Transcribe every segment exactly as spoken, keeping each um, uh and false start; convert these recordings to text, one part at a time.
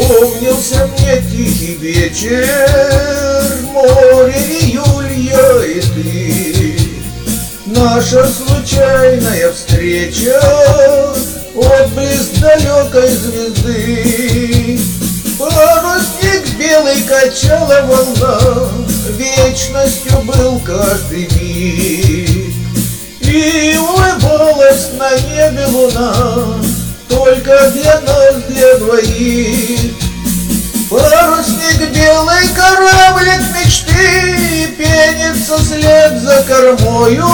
Вспомнился мне тихий вечер, море, июль, я и ты. Наша случайная встреча, отблеск далекой звезды. Парусник белый качала волна, вечностью был каждый миг. И улыбалась на небе луна, только для нас, для двоих. Парусник белый, кораблик мечты, пенится след за кормою.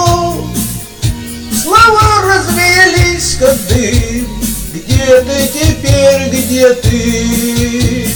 Слова развеялись, как дым. Где ты теперь, где ты?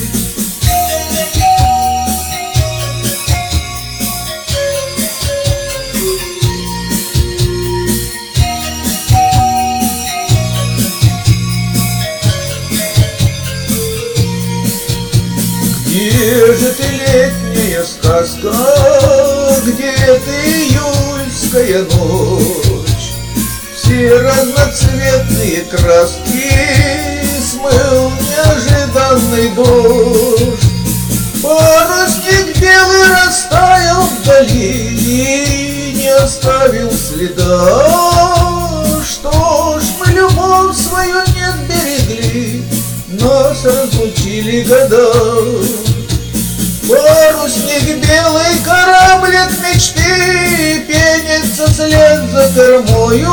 Где же ты, летняя сказка? Где ты, июльская ночь? Все разноцветные краски смыл неожиданный дождь. Парусник белый растаял вдали и не оставил следа. Что ж, мы любовь свою не сберегли, нас разлучили года. Парусник белый, кораблик мечты, пенится след за кормою.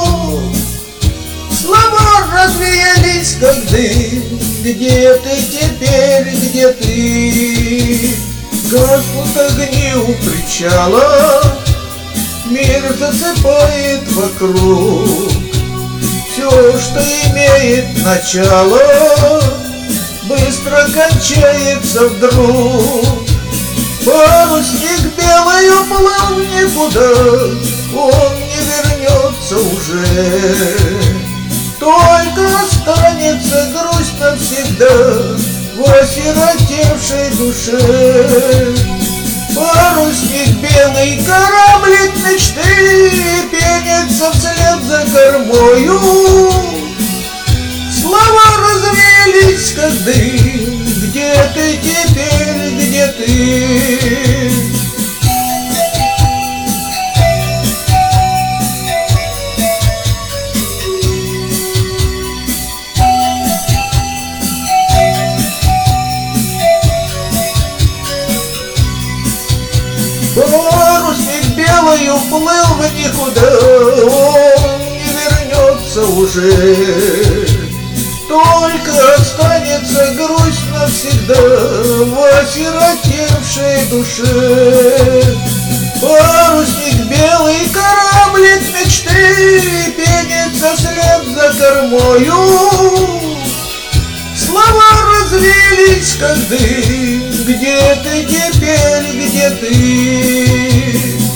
Слова развеялись, как дым. Где ты теперь, где ты? Гаснут огни у причала, мир засыпает вокруг. Все, что имеет начало, быстро кончается вдруг. Парусник белый уплыл в никуда, он не вернется уже. Только останется грусть навсегда в осиротевшей душе. Парусник белый, кораблик мечты, пенится вслед за кормою. Слова развеялись, как дым. Где ты теперь, где ты? Парусник белый уплыл в никуда, он не вернется уже. Только останется грусть навсегда в осиротевшей душе. Парусник белый, кораблик мечты, пенится вслед за кормою. Слова развеялись, как дым. Где ты теперь, где ты?